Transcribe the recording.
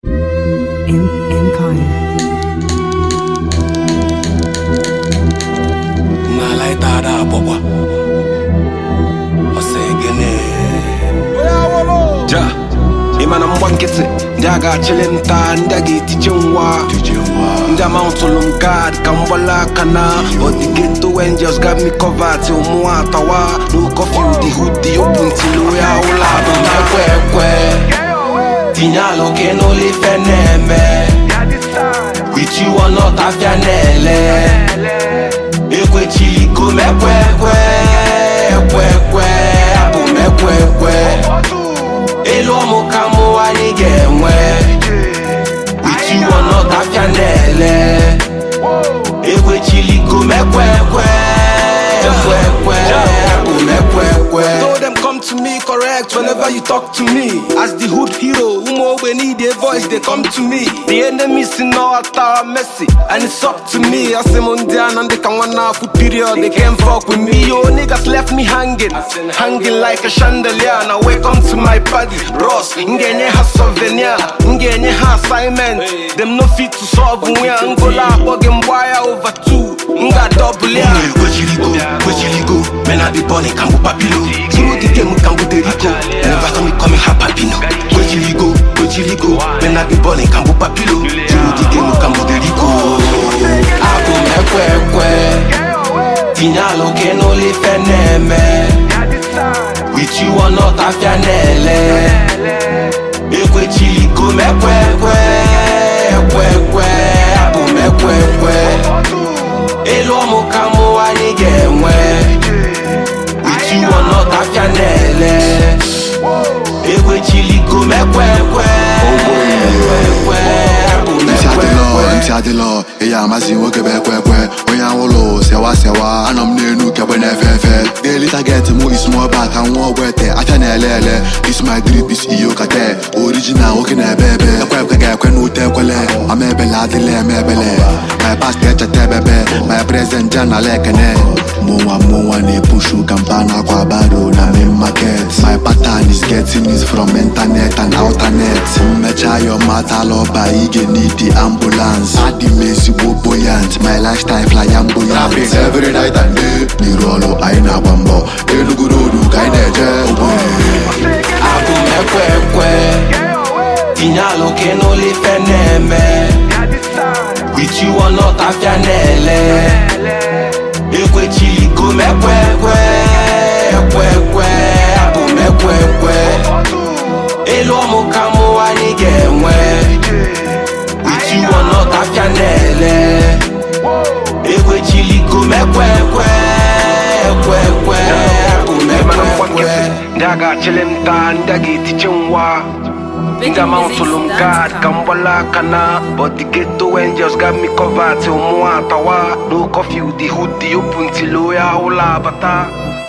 Empire. Nalaitada bokwa Osegene Ja Imana mbwankete Ndaga chelenta Ndagi tijengwa Ndama untulum God Kambala kana But the ghetto angels got me covered Till muatawa No curfew the hoodie open till we are all out on my kwe Tinyalo ke no li feneme With you or not afianele Ekwe chiliko mekwekwe Ekwekwe Apo mekwekwe Elo mokamo wanigemwe With you or not afianele Ekwe chiliko mekwekwe Ekwekwe Apo mekwekwe Told them come to me correct whenever you talk to me As the hood hero, when need a voice, they come to me. The enemies in all are messy, and it's up to me. I say Mondian and they can one half period, they can't fuck with me. Yo, niggas left me hanging like a chandelier. Now welcome to my party, bros. Ngenye has souvenir, ngenye has assignment. Them no fit to solve we Angola, bugging wire over two. Nga double ya. Go, men I be born in Cambo Papilo. Through the game, Cambo Derico. Never saw me coming Hapapino. Go, men I be born in Cambo Papilo. Through the game, Cambo Derico. Apo mekwekwe. Tinyalo ke no li feneme. With you or not afianele. Ekwe chiliko mekwekwe. Ekwekwe. Apo mekwekwe. Elo mokamo wanigemwe With you or not afianele Ewe chiliko mekwekwe Ntiadilo, eya mazi woke bekwekwe Oya wolo, sewa Anam nenu kebe nefefe Daily target mo is more back and one wete Afianele, this my drip is iyo kate Original woke ne bebe Ekwekwe nute kwele Amebele adile mebele My past teacher tebebe My present jana lekene Mowa ne pushu kampana kwa baro na main market My pattern is getting it from internet and alternet Mecha your matter loba ige need the ambulance Adi mesi boyant My lifestyle flamboyant Rapping every night and day Nirolo aina bambo Elugurudu kaineje Apo mekwekwe Tinyalo ke no li feneme With you or not afianele Ekwe chiliko mekwekwe Ekwekwe Apo mekwekwe Elo mokamo wanigemwe With you or not afianele Ekwe chiliko mekwekwe Ekwekwe Apo mekwekwe Ndaga chelemta ndagi tijengwa Ndama untulum God Kambala kana But the ghetto angels got me covered till muatawa No curfew the hoodie open till we are all abata